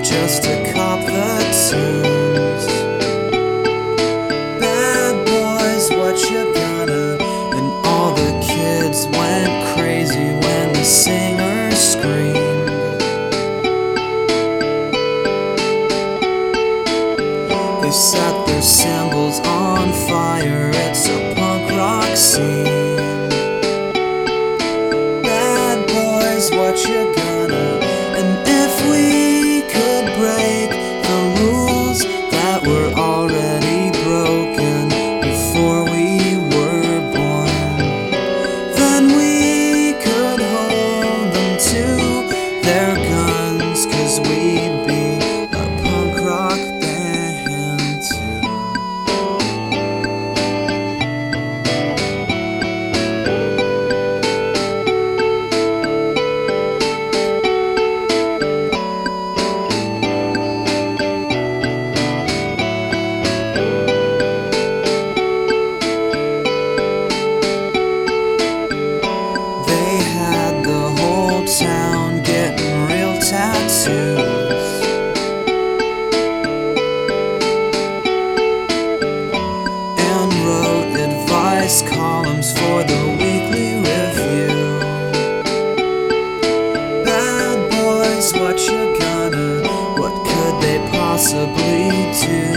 just to cop the tunes. Bad boys, what you gonna? And all the kids went crazy when the singer screamed. They set their cymbals on fire, it's a punk rock scene. Bad boys, what you gonna? And if we could break the rules that were already broken before we were born, then we could hold them to their guns, 'cause we'd be a punk rock band too. Town getting real tattoos, and wrote advice columns for the Weekly Review. Bad boys, what you gonna? What could they possibly do?